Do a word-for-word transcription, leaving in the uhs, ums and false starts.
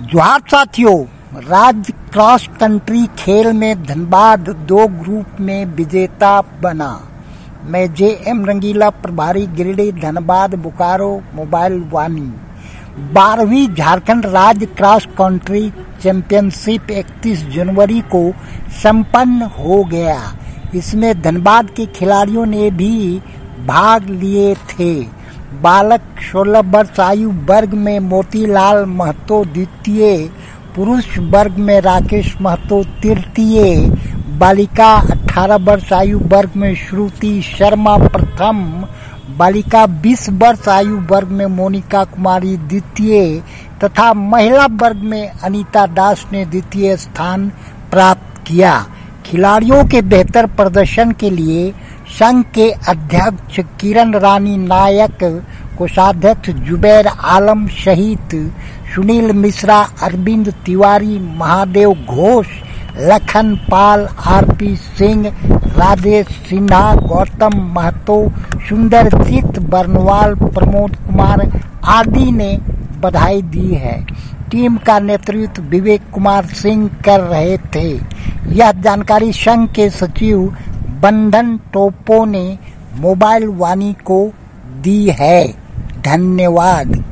जोहार साथियों, राज्य क्रॉस कंट्री खेल में धनबाद दो ग्रुप में विजेता बना। मैं जे एम रंगीला, प्रभारी गिरिडीह धनबाद बोकारो मोबाइल वानी। बारहवीं झारखंड राज्य क्रॉस कंट्री चैंपियनशिप इकतीस जनवरी को संपन्न हो गया। इसमें धनबाद के खिलाड़ियों ने भी भाग लिए थे। बालक सोलह वर्ष आयु वर्ग में मोतीलाल महतो द्वितीय, पुरुष वर्ग में राकेश महतो तृतीय, बालिका अठारह वर्ष आयु वर्ग में श्रुति शर्मा प्रथम, बालिका बीस वर्ष आयु वर्ग में मोनिका कुमारी द्वितीय तथा महिला वर्ग में अनीता दास ने द्वितीय स्थान प्राप्त किया। खिलाड़ियों के बेहतर प्रदर्शन के लिए संघ के अध्यक्ष किरण रानी नायक, कोषाध्यक्ष जुबैर आलम सहित सुनील मिश्रा, अरविंद तिवारी, महादेव घोष, लखन पाल, आरपी सिंह, राजेश सिन्हा, गौतम महतो, सुंदरजीत बर्नवाल, प्रमोद कुमार आदि ने बधाई दी है। टीम का नेतृत्व विवेक कुमार सिंह कर रहे थे। यह जानकारी संघ के सचिव बंधन टोपो ने मोबाइल वानी को दी है। धन्यवाद।